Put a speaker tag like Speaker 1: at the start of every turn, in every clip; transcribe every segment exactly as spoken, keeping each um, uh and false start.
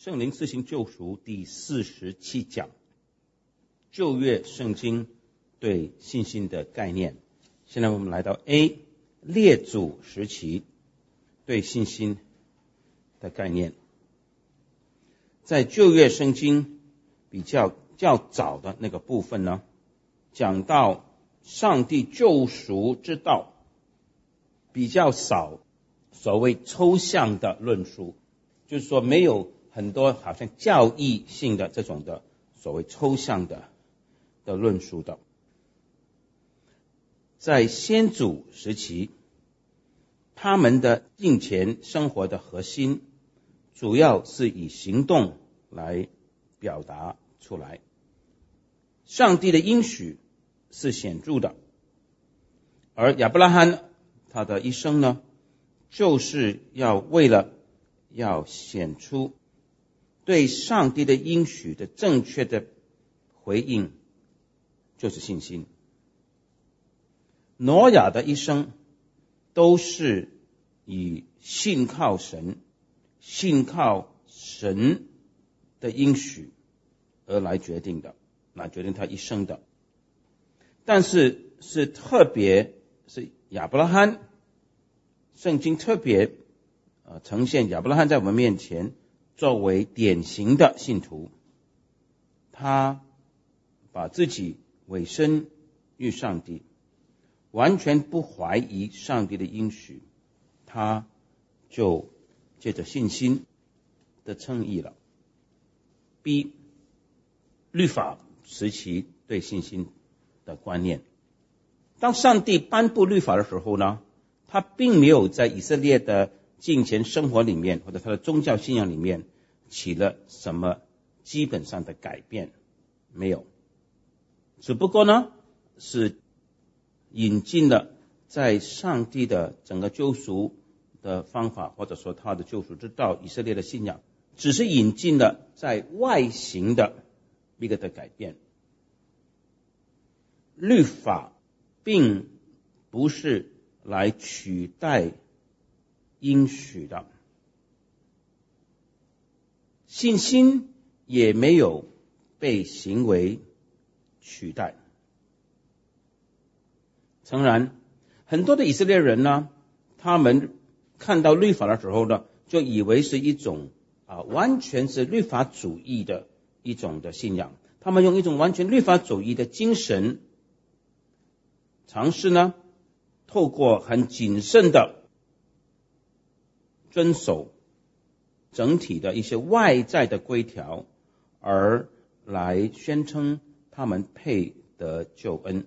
Speaker 1: 圣灵施行救赎第四十七讲，旧约圣经对信心的概念。现在我们来到 A 列祖时期对信心的概念。在旧约圣经比较较早的那个部分呢，讲到上帝救赎之道，比较少所谓抽象的论述，就是说没有很多好像教义性的这种的所谓抽象的的论述的。在先祖时期，他们的敬虔生活的核心主要是以行动来表达出来，上帝的应许是显著的，而亚伯拉罕他的一生呢，就是要为了要显出对上帝的应许的正确的回应，就是信心。挪亚的一生都是以信靠神、信靠神的应许而来决定的，来决定他一生的。但是是特别是亚伯拉罕，圣经特别呃呈现亚伯拉罕在我们面前作为典型的信徒，他把自己委身于上帝，完全不怀疑上帝的应许，他就借着信心的称义了。 B 律法时期对信心的观念。当上帝颁布律法的时候呢，他并没有在以色列的敬虔生活里面或者他的宗教信仰里面起了什么基本上的改变，没有，只不过呢是引进了在上帝的整个救赎的方法，或者说他的救赎之道，以色列的信仰只是引进了在外形的一个的改变。律法并不是来取代应许的，信心也没有被行为取代。诚然，很多的以色列人呢，他们看到律法的时候呢，就以为是一种啊，完全是律法主义的一种的信仰。他们用一种完全律法主义的精神，尝试呢，透过很谨慎的遵守整体的一些外在的规条，而来宣称他们配得救恩。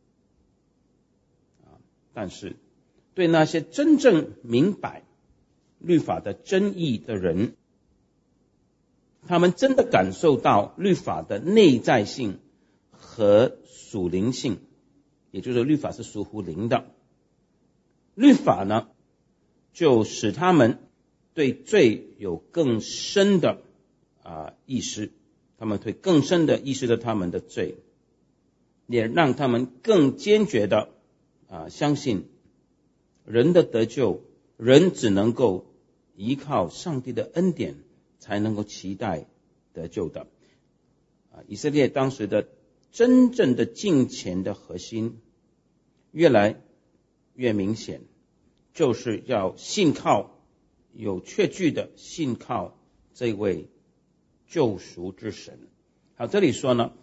Speaker 1: 但是对那些真正明白律法的真意的人，他们真的感受到律法的内在性和属灵性，也就是律法是属乎灵的。律法呢，就使他们对罪有更深的啊意识，他们会更深的意识到他们的罪，也让他们更坚决的啊相信人的得救，人只能够依靠上帝的恩典才能够期待得救的。啊，以色列当时的真正的敬虔的核心越来越明显，就是要信靠，有确据的信靠这位救赎之神。好，这里说呢，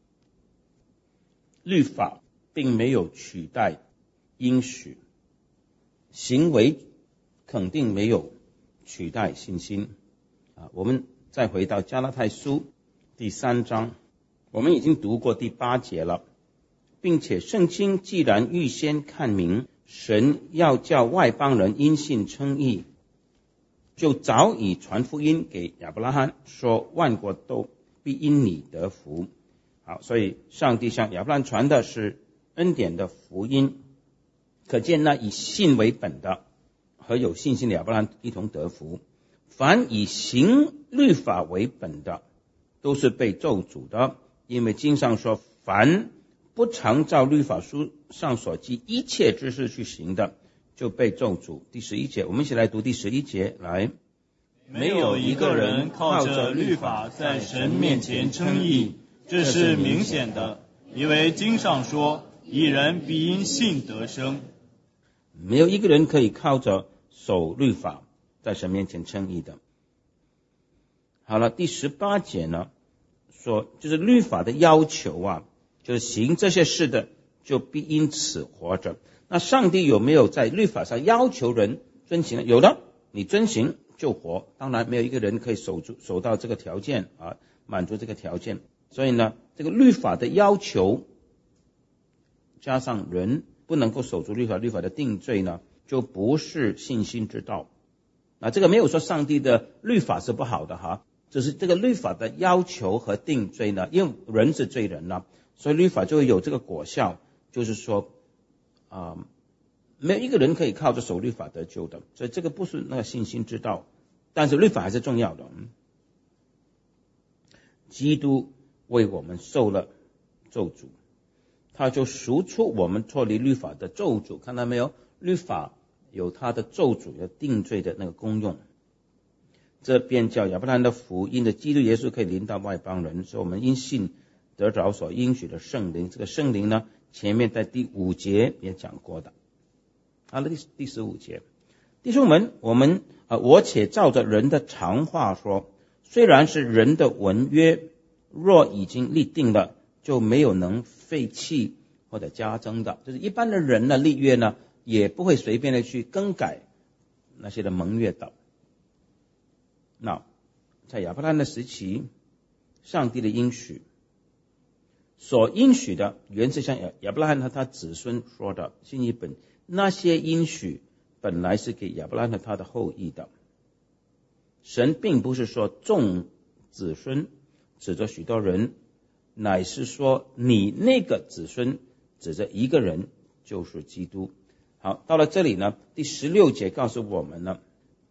Speaker 1: 律法并没有取代应许，行为肯定没有取代信心。啊，我们再回到加拉太书第三章，我们已经读过第八节了，并且圣经既然预先看明神要叫外邦人因信称义，就早已传福音给亚伯拉罕，说万国都必因你得福。好，所以上帝向亚伯拉罕传的是恩典的福音，可见呢，以信为本的和有信心的亚伯拉罕一同得福。凡以行律法为本的，都是被咒诅的，因为经上说，凡不常照律法书上所记一切之事去行的，就被咒诅。第十一节，我们一起来读第十一节。来，
Speaker 2: 没有一个人靠着律法在神面前称义，这是明显的，因为经上说，义人必因信得生。
Speaker 1: 没有一个人可以靠着守律法在神面前称义的。好了，第十八节呢，说就是律法的要求啊，就是行这些事的就必因此活着。那上帝有没有在律法上要求人遵行呢？有的，你遵行就活。当然没有一个人可以守住守到这个条件啊，满足这个条件。所以呢，这个律法的要求加上人不能够守住律法，律法的定罪呢，就不是信心之道。那这个没有说上帝的律法是不好的哈，只是这个律法的要求和定罪呢，因为人是罪人了，所以律法就会有这个果效，就是说啊、呃，没有一个人可以靠着守律法得救的，所以这个不是那个信心之道。但是律法还是重要的。嗯、基督为我们受了咒诅，他就赎出我们脱离律法的咒诅。看到没有？律法有他的咒诅，有定罪的那个功用。这便叫亚伯拉罕的福音的基督耶稣可以临到外邦人，所以我们因信得着所应许的圣灵。这个圣灵呢，前面在第五节也讲过的。好了，第第十五节，弟兄们，我们啊、呃，我且照着人的常话说，虽然是人的文约，若已经立定了，就没有能废弃或者加增的。就是一般的人呢，立约呢，也不会随便的去更改那些的盟约的。那在亚伯拉罕的时期，上帝的应许所应许的，原是像亚伯拉罕和他子孙说的，新译本，那些应许本来是给亚伯拉罕和他的后裔的。神并不是说众子孙指着许多人，乃是说你那个子孙指着一个人，就是基督。好，到了这里呢，第十六节告诉我们呢，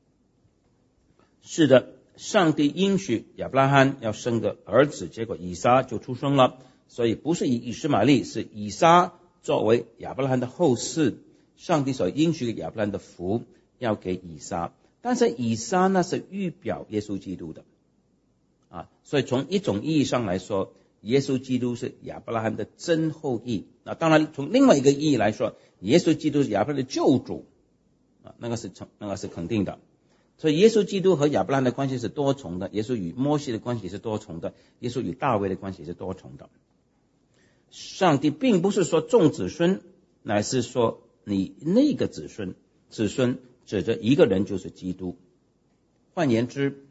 Speaker 1: 是的，上帝应许亚伯拉罕要生个儿子，结果以撒就出生了。所以不是以以实玛利，是以撒作为亚伯拉罕的后嗣。上帝所应许给亚伯拉罕的福要给以撒，但是以撒呢是预表耶稣基督的啊，所以从一种意义上来说，耶稣基督是亚伯拉罕的真后裔。那当然从另外一个意义来说，耶稣基督是亚伯拉罕的救主啊，那个是那个是肯定的。所以耶稣基督和亚伯拉罕的关系是多重的，耶稣与摩西的关系是多重的，耶稣与大卫的关系是多重的。上帝并不是说众子孙，乃是说你那个子孙，子孙指着一个人，就是基督。换言之，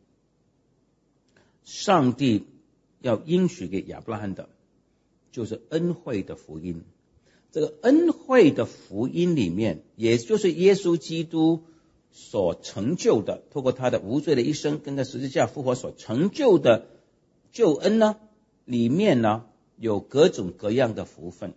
Speaker 1: 上帝要应许给亚伯拉罕的，就是恩惠的福音。这个恩惠的福音里面，也就是耶稣基督所成就的，透过他的无罪的一生跟在十字架复活所成就的救恩呢，里面呢有各种各样的福分。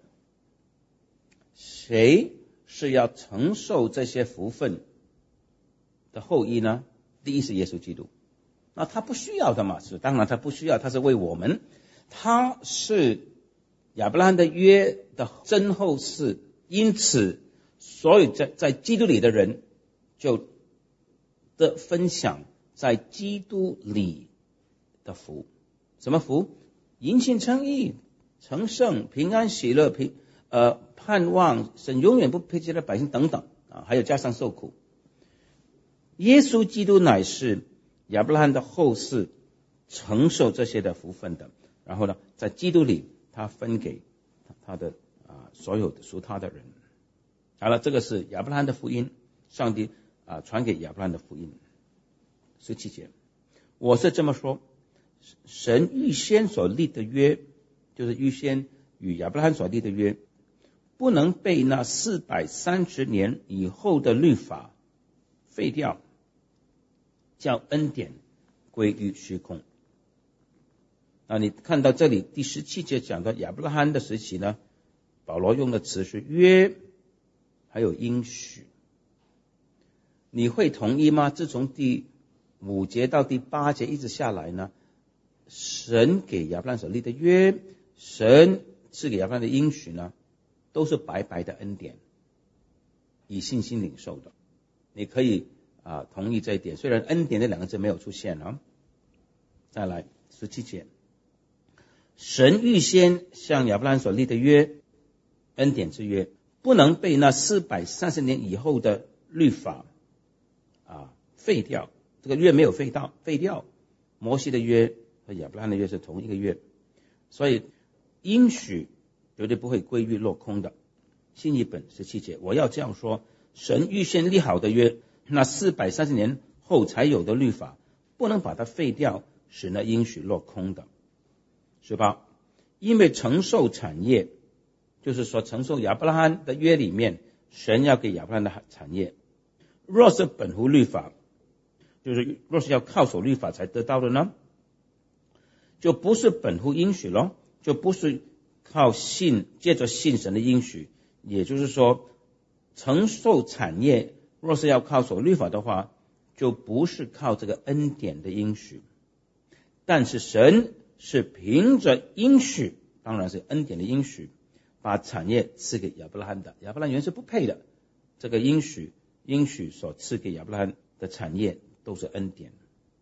Speaker 1: 谁是要承受这些福分的后裔呢？第一是耶稣基督，那他不需要的嘛，是当然他不需要，他是为我们，他是亚伯拉罕的约的真后嗣，因此所有在在基督里的人就的分享在基督里的福。什么福？因信称义、成圣、平安喜乐、平呃盼望、神永远不撇弃的百姓等等啊，还有加上受苦。耶稣基督乃是亚伯拉罕的后嗣，承受这些的福分的。然后呢，在基督里，他分给他的啊所有的属他的人。好了，这个是亚伯拉罕的福音，上帝啊传给亚伯拉罕的福音。十七节，我是这么说：神预先所立的约，就是预先与亚伯拉罕所立的约，不能被那四百三十年以后的律法废掉，叫恩典归于虚空。那你看到这里第十七节讲到亚伯拉罕的时期呢，保罗用的词是约，还有应许。你会同意吗？自从第五节到第八节一直下来呢，神给亚伯拉罕所立的约，神赐给亚伯拉罕的应许呢，都是白白的恩典，以信心领受的。你可以啊、 啊同意这一点，虽然恩典这两个字没有出现啊。再来十七节，神预先向亚伯拉罕所立的约，恩典之约，不能被那四百三十年以后的律法啊废掉，这个约没有废掉，废掉。摩西的约和亚伯拉罕的约是同一个约，所以应许绝对不会归于落空的。新译本十七节，我要这样说，神预先立好的约，那四百三十年后才有的律法，不能把它废掉，使那应许落空的。十八，因为承受产业，就是说承受亚伯拉罕的约里面，神要给亚伯拉罕的产业，若是本乎律法，就是若是要靠守律法才得到的呢，就不是本乎应许咯，就不是靠信，借着信神的应许。也就是说，承受产业若是要靠守律法的话，就不是靠这个恩典的应许。但是神是凭着应许，当然是恩典的应许，把产业赐给亚伯拉罕的。亚伯拉罕原是不配的，这个应许应许所赐给亚伯拉罕的产业都是恩典。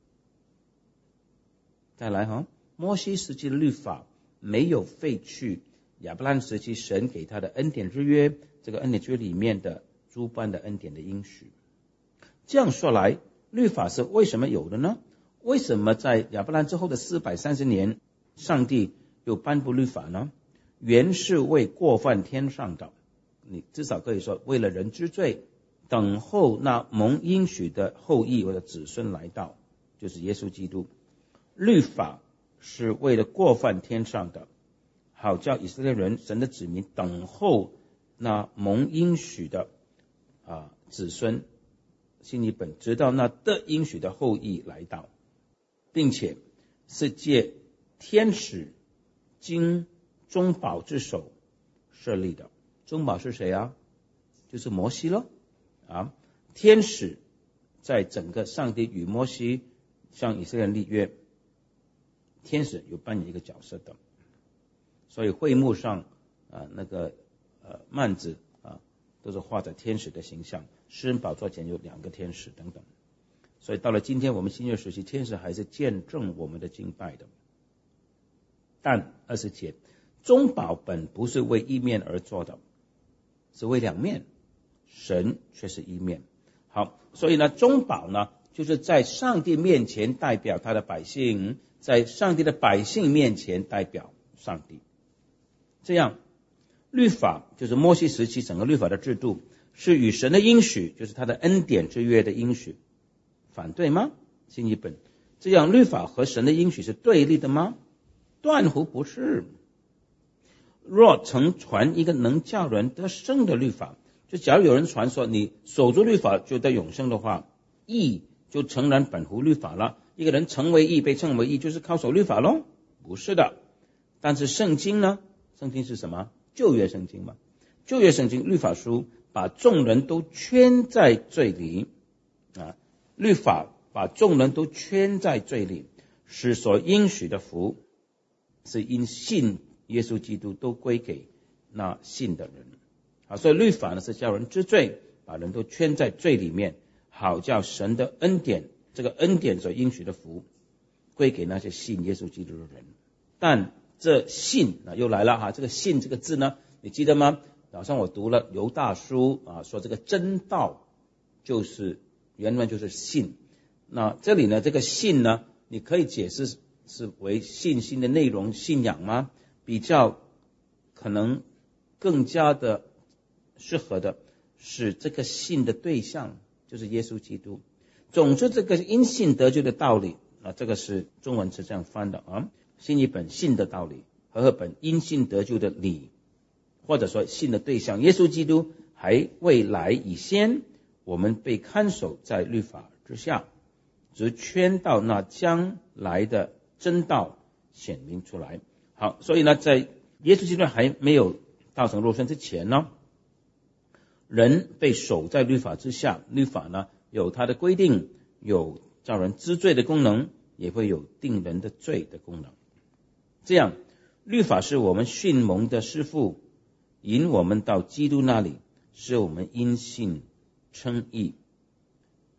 Speaker 1: 再来哈，摩西时期的律法没有废去亚伯拉罕时期神给他的恩典之约，这个恩典之约里面的诸般的恩典的应许。这样说来，律法是为什么有的呢？为什么在亚伯拉罕之后的四百三十年，上帝又颁布律法呢？原是为过犯天上的，你至少可以说为了人之罪，等候那蒙应许的后裔或者子孙来到，就是耶稣基督。律法是为了过犯天上的，好叫以色列人神的子民等候那蒙应许的啊子孙新译本，直到那得应许的后裔来到，并且是借天使经中保之手设立的。中保是谁啊？就是摩西咯啊！天使在整个上帝与摩西向以色列人立约，天使有扮演一个角色的。所以会幕上啊那个呃幔子啊都是画着天使的形象，施恩宝座前有两个天使等等。所以到了今天我们新约时期，天使还是见证我们的敬拜的。但二十节，中保本不是为一面而做的，是为两面，神却是一面。好，所以呢中保呢就是在上帝面前代表他的百姓，在上帝的百姓面前代表上帝。这样律法就是摩西时期整个律法的制度，是与神的应许，就是他的恩典之约的应许反对吗？新译本，这样律法和神的应许是对立的吗？断乎不是。若曾传一个能叫人得生的律法，就假如有人传说你守住律法就得永生的话，义就诚然本乎律法了。一个人成为义，被称为义，就是靠守律法咯？不是的。但是圣经呢？圣经是什么？旧约圣经嘛。旧约圣经律法书把众人都圈在罪里啊，律法把众人都圈在罪里，使所应许的福是因信耶稣基督都归给那信的人。好，所以律法呢是叫人知罪，把人都圈在罪里面，好叫神的恩典，这个恩典所应许的福归给那些信耶稣基督的人。但这信啊又来了哈，这个信这个字呢，你记得吗？早上我读了犹大书啊，说这个真道就是原文就是信。那这里呢，这个信呢，你可以解释是为信心的内容、信仰吗？比较可能更加的适合的是这个信的对象就是耶稣基督。总之，这个因信得救的道理啊，这个是中文是这样翻的啊。新译本信的道理，和合本因信得救的理，或者说信的对象耶稣基督还未来以先，我们被看守在律法之下，直圈到那将来的真道显明出来。好，所以呢，在耶稣基督还没有道成肉身之前呢，人被守在律法之下，律法呢有它的规定，有叫人知罪的功能，也会有定人的罪的功能。这样律法是我们训蒙的师父，引我们到基督那里，使我们因信称义。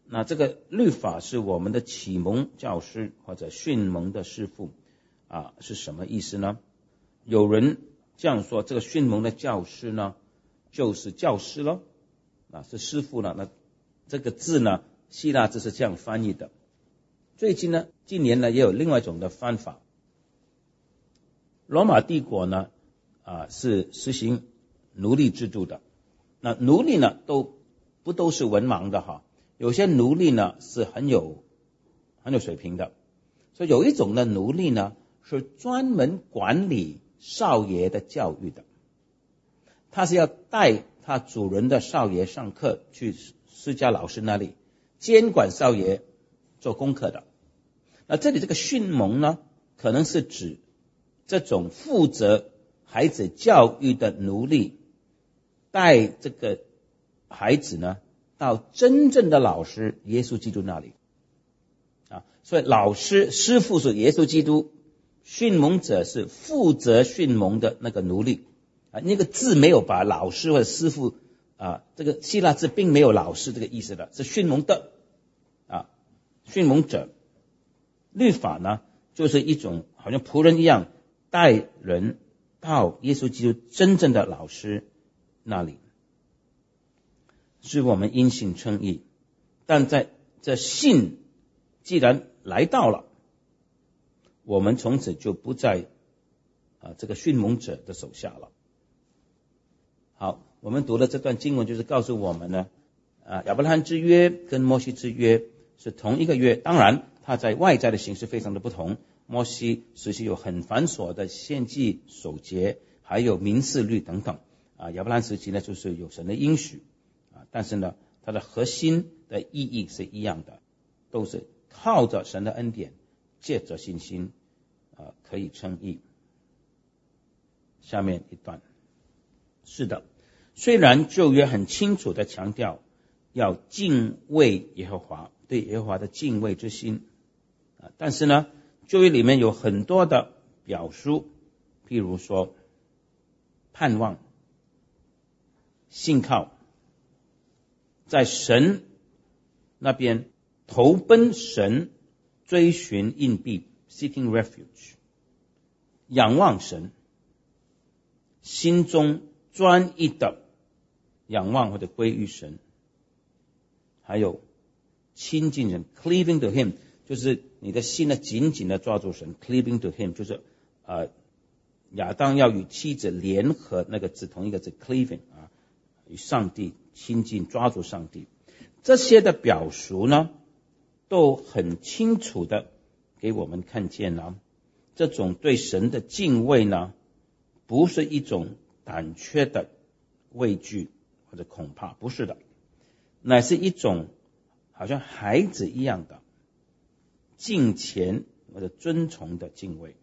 Speaker 1: 那这个律法是我们的启蒙教师或者训蒙的师傅啊，是什么意思呢？有人这样说，这个训蒙的教师呢，就是教师咯，啊，是师傅了。那这个字呢，希腊字是这样翻译的。最近呢，近年呢也有另外一种的翻法。罗马帝国呢，啊是实行奴隶制度的。那奴隶呢，都不都是文盲的哈，有些奴隶呢是很有很有水平的。所以有一种的奴隶呢，是专门管理少爷的教育的，他是要带他主人的少爷上课，去私家老师那里监管少爷做功课的。那这里这个训蒙呢，可能是指这种负责孩子教育的奴隶，带这个孩子呢到真正的老师耶稣基督那里啊。所以老师师傅是耶稣基督，训蒙者是负责训蒙的那个奴隶啊。那个字没有把老师或者师傅啊，这个希腊字并没有老师这个意思的，是训蒙的啊，训蒙者。律法呢，就是一种好像仆人一样带人到耶稣基督真正的老师那里，是我们因信称义。但在这信既然来到了，我们从此就不在啊这个训蒙者的手下了。好，我们读的这段经文就是告诉我们呢，啊亚伯拉罕之约跟摩西之约是同一个约，当然它在外在的形式非常的不同。摩西时期有很繁琐的献祭守节，还有民事律等等啊。亚伯拉罕时期呢，就是有神的应许啊，但是呢，它的核心的意义是一样的，都是靠着神的恩典，借着信心啊可以称义。下面一段，是的，虽然旧约很清楚的强调要敬畏耶和华，对耶和华的敬畏之心啊，但是呢，旧约里面有很多的表述，譬如说盼望、信靠，在神那边投奔神，追寻应避 seeking refuge， 仰望神，心中专一的仰望或者归于神，还有亲近人 cleaving to him， 就是你的心呢紧紧的抓住神 cleaving to him， 就是呃亚当要与妻子联合，那个字同一个字 cleaving 啊，与上帝亲近，抓住上帝。这些的表述呢，都很清楚的给我们看见了，这种对神的敬畏呢，不是一种胆怯的畏惧或者恐怕，不是的，乃是一种好像孩子一样的敬虔或者尊崇的敬畏。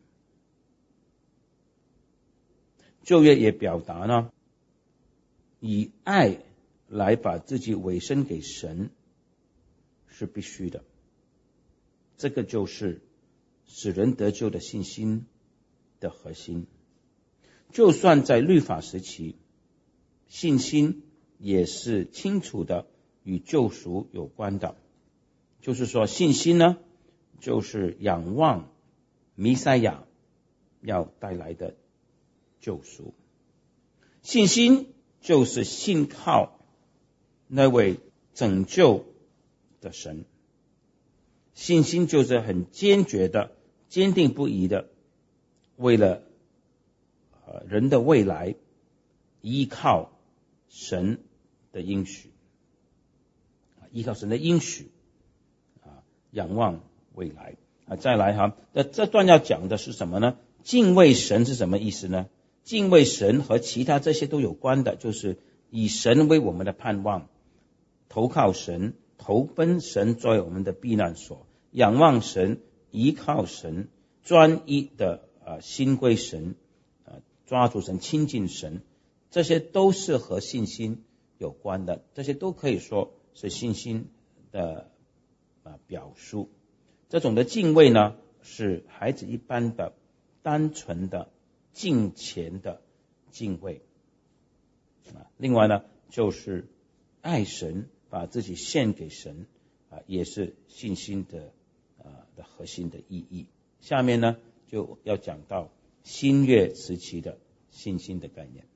Speaker 1: 旧约也表达呢，以爱来把自己委身给神是必须的，这个就是使人得救的信心的核心。就算在律法时期，信心也是清楚的与救赎有关的，就是说信心呢，就是仰望弥赛亚要带来的救赎，信心就是信靠那位拯救的神，信心就是很坚决的、坚定不移的，为了呃人的未来依靠神的应许，依靠神的应许啊，仰望未来啊。再来哈，那这段要讲的是什么呢？敬畏神是什么意思呢？敬畏神和其他这些都有关的，就是以神为我们的盼望，投靠神，投奔神作为我们的避难所，仰望神，依靠神，专一的呃心归神，呃抓住神，亲近神，这些都是和信心有关的，这些都可以说是信心的呃表述。这种的敬畏呢，是孩子一般的单纯的敬虔的敬畏。另外呢，就是爱神，把自己献给神， 啊，也是信心的啊的核心的意义。下面呢就要讲到新约时期的信心的概念。